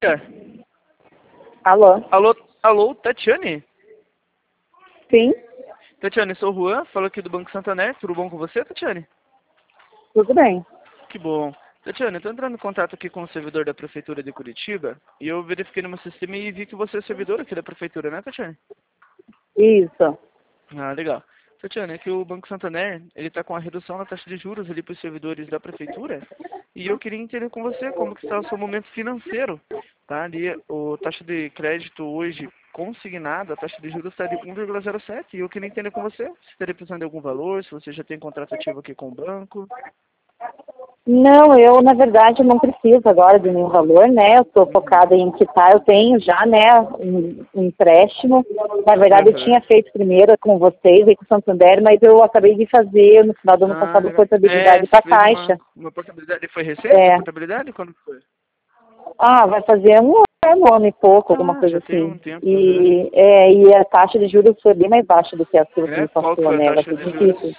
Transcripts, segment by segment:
Alô? Alô, Tatiane? Sim, Tatiane, sou o Juan, falo aqui do Banco Santander. Tudo bom com você, Tatiane? tudo bem. Que bom. Tatiane, eu estou entrando em contato aqui com o servidor da Prefeitura de Curitiba e eu verifiquei no meu sistema e vi que você é servidor aqui da Prefeitura, né, Tatiane? Isso. Ah, legal. Tatiane, é que o Banco Santander, ele está com a redução na taxa de juros ali para os servidores da Prefeitura e eu queria entender com você como que está o seu momento financeiro, tá? Ali, a taxa de crédito hoje consignada, a taxa de juros está de 1,07 e eu queria entender com você se estaria precisando de algum valor, se você já tem contrato ativo aqui com o banco. Não, eu, na verdade, não preciso agora de nenhum valor, né? Eu estou focada em quitar, eu tenho já, né, um empréstimo. Na verdade, eu Uhum. tinha feito primeiro com vocês e com o Santander, mas eu acabei de fazer no final do ano Ah, passado legal. É, portabilidade você para a fez Caixa. uma portabilidade, foi recente a É. portabilidade? Quando foi? Ah, vai fazer um ano e pouco, alguma Ah, coisa já tem assim. um tempo, aham. E a taxa de juros foi bem mais baixa do que a que você É, me qual que passou, foi a né? Vai taxa ser de juros? difícil.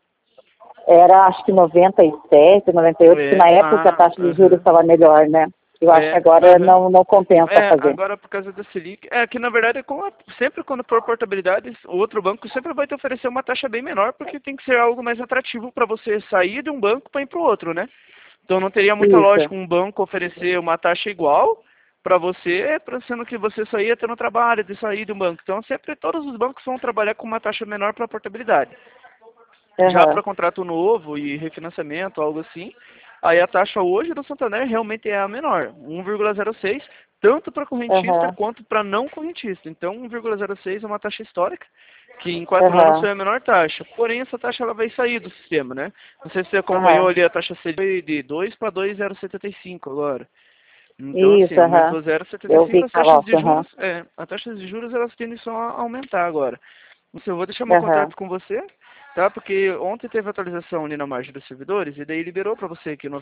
Era acho que 97, 98, que na época a taxa de juros Aham. estava melhor, né? Eu acho que É, agora aham. não compensa fazer. Agora por causa da Selic, que na verdade sempre quando for portabilidade, o outro banco sempre vai te oferecer uma taxa bem menor, porque tem que ser algo mais atrativo para você sair de um banco para ir para o outro, né? Então não teria muita Isso. lógica um banco oferecer uma taxa igual para você, sendo que você só ia ter no trabalho de sair de um banco. Então sempre todos os bancos vão trabalhar com uma taxa menor para portabilidade. Já Aham. para contrato novo e refinanciamento, algo assim, aí a taxa hoje do Santander realmente é a menor, 1,06, tanto para correntista Aham. quanto para não correntista. Então 1,06 é uma taxa histórica, que em 4 anos Aham. foi a menor taxa. Porém, essa taxa ela vai sair do sistema, né? Não sei se você acompanhou Aham. ali, a taxa seria de 2 para 2,075 agora. Então, assim, Isso, aham. aumentou Eu 0,75, vi as que estava taxas de alto, aham. juros, as taxas de juros elas tendem só a aumentar agora. Eu vou deixar meu Aham. contato com você, tá? Porque ontem teve atualização ali na margem dos servidores e daí liberou para você aqui R$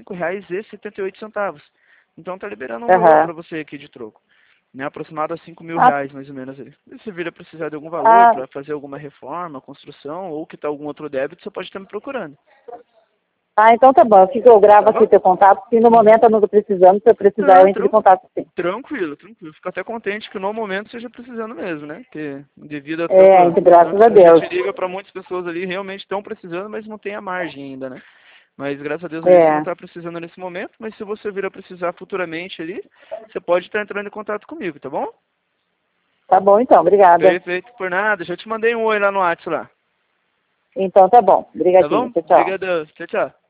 95,78. Então tá liberando um valor Aham. para você aqui de troco, né? Aproximado a Ah, R$ 5.000 mais ou menos ali. E se vir a precisar de algum valor ah, para fazer alguma reforma, construção ou quitar algum outro débito, você pode estar me procurando, então tá bom. Eu gravo tá aqui bom? teu contato. Se no momento eu não estou precisando, se eu precisar, eu Não, entro em contato sim. tranquilo, tranquilo. Fico até contente que no momento seja precisando mesmo, né? Porque devido a É, graças tanto a que a Deus. gente liga para muitas pessoas ali, realmente estão precisando, mas não tem a margem ainda, né? Mas graças a Deus ali você não É, está precisando nesse momento, mas se você vir a precisar futuramente ali, você pode estar entrando em contato comigo, tá bom? tá bom então. Obrigada. Perfeito, por nada. Já te mandei um oi lá no WhatsApp lá. Então tá bom. Tá Obrigadinho. bom? Tchau, tchau. Obrigadão. Tchau, tchau.